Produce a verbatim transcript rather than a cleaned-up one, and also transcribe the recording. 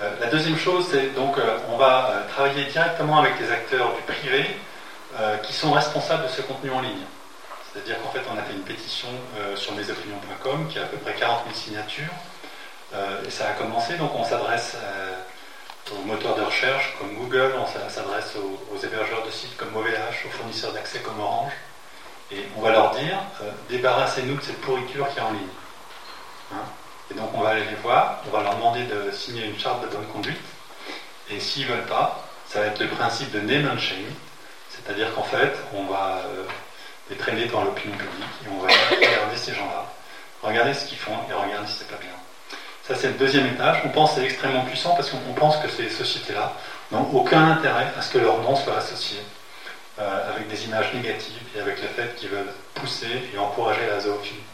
Euh, la deuxième chose, c'est donc euh, on va euh, travailler directement avec les acteurs du privé euh, qui sont responsables de ce contenu en ligne. C'est-à-dire qu'en fait, on a fait une pétition euh, sur mesopinions point com qui a à peu près quarante mille signatures. Euh, et ça a commencé, donc on s'adresse euh, aux moteurs de recherche comme Google, on s'adresse aux, aux hébergeurs de sites comme O V H, aux fournisseurs d'accès comme Orange. Et on va leur dire, euh, débarrassez-nous de cette pourriture qui est en ligne. Hein? Et donc on va aller les voir, on va leur demander de signer une charte de bonne conduite. Et s'ils ne veulent pas, ça va être le principe de name and shame. C'est-à-dire qu'en fait, on va euh, les traîner dans l'opinion publique et on va regarder ces gens-là, regarder ce qu'ils font et regarder si c'est pas bien. Ça, c'est le deuxième étage. On pense que c'est extrêmement puissant parce qu'on pense que ces sociétés-là n'ont aucun intérêt à ce que leur nom soit associé euh, avec des images négatives et avec le fait qu'ils veulent pousser et encourager la zoophilie.